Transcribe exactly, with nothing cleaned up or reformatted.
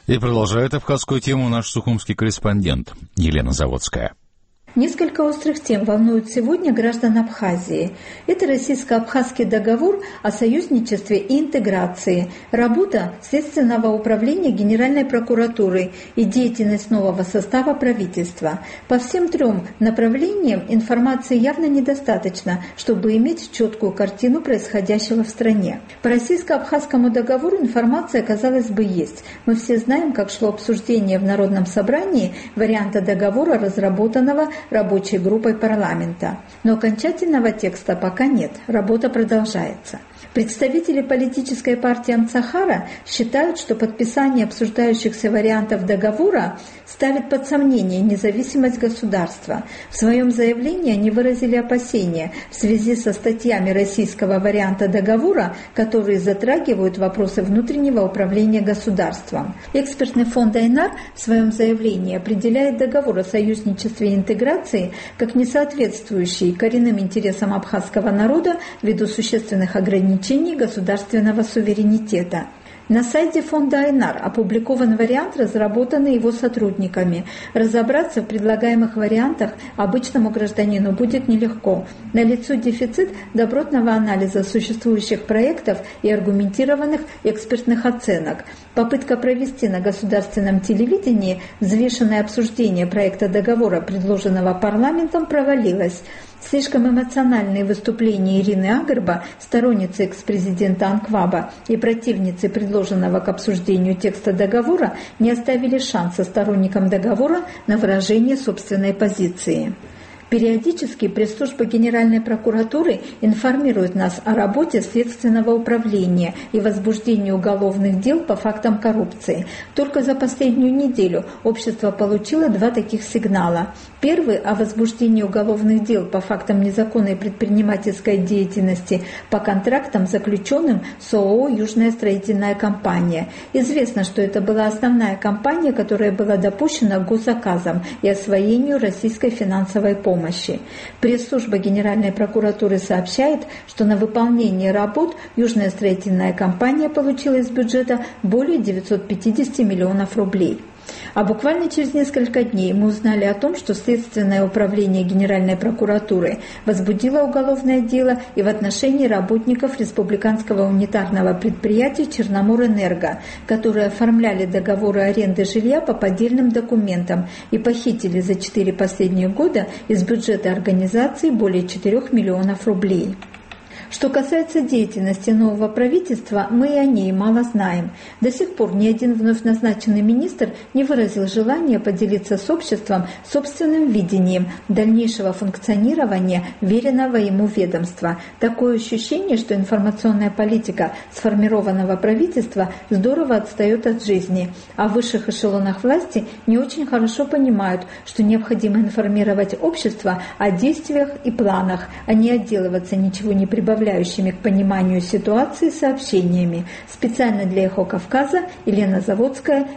И продолжает абхазскую тему наш сухумский корреспондент Елена Заводская. Несколько острых тем волнуют сегодня граждан Абхазии. Это российско-абхазский договор о союзничестве и интеграции, работа Следственного управления Генеральной прокуратуры и деятельность нового состава правительства. По всем трем направлениям информации явно недостаточно, чтобы иметь четкую картину происходящего в стране. По российско-абхазскому договору информация, казалось бы, есть. Мы все знаем, как шло обсуждение в Народном собрании варианта договора, разработанного рабочей группой парламента. Но окончательного текста пока нет, работа продолжается. Представители политической партии Амцахара считают, что подписание обсуждающихся вариантов договора ставит под сомнение независимость государства. В своем заявлении они выразили опасения в связи со статьями российского варианта договора, которые затрагивают вопросы внутреннего управления государством. Экспертный фонд Айнар в своем заявлении определяет договор о союзничестве и интеграции как несоответствующий коренным интересам абхазского народа ввиду существенных ограничений государственного суверенитета. На сайте фонда Айнар опубликован вариант, разработанный его сотрудниками. Разобраться в предлагаемых вариантах обычному гражданину будет нелегко. Налицо дефицит добротного анализа существующих проектов и аргументированных экспертных оценок. Попытка провести на государственном телевидении взвешенное обсуждение проекта договора, предложенного парламентом, провалилась. Слишком эмоциональные выступления Ирины Агрба, сторонницы экс-президента Анкваба и противницы предложенного к обсуждению текста договора, не оставили шанса сторонникам договора на выражение собственной позиции. Периодически пресс-служба Генеральной прокуратуры информирует нас о работе Следственного управления и возбуждении уголовных дел по фактам коррупции. Только за последнюю неделю общество получило два таких сигнала. Первый – о возбуждении уголовных дел по фактам незаконной предпринимательской деятельности по контрактам, заключенным с ООО «Южная строительная компания». Известно, что это была основная компания, которая была допущена к госзаказам и освоению российской финансовой помощи. Помощи. Пресс-служба Генеральной прокуратуры сообщает, что на выполнение работ Южная строительная компания получила из бюджета более девятьсот пятьдесят миллионов рублей. А буквально через несколько дней мы узнали о том, что Следственное управление Генеральной прокуратуры возбудило уголовное дело и в отношении работников республиканского унитарного предприятия «Черноморэнерго», которые оформляли договоры аренды жилья по поддельным документам и похитили за четыре последних года из бюджета организации более четырёх миллионов рублей. Что касается деятельности нового правительства, мы и о ней мало знаем. До сих пор ни один вновь назначенный министр не выразил желания поделиться с обществом собственным видением дальнейшего функционирования веренного ему ведомства. Такое ощущение, что информационная политика сформированного правительства здорово отстает от жизни, а в высших эшелонах власти не очень хорошо понимают, что необходимо информировать общество о действиях и планах, а не отделываться ничего не прибавляющими к пониманию ситуации сообщениями. Специально для «Эхо Кавказа» Елена Заводская,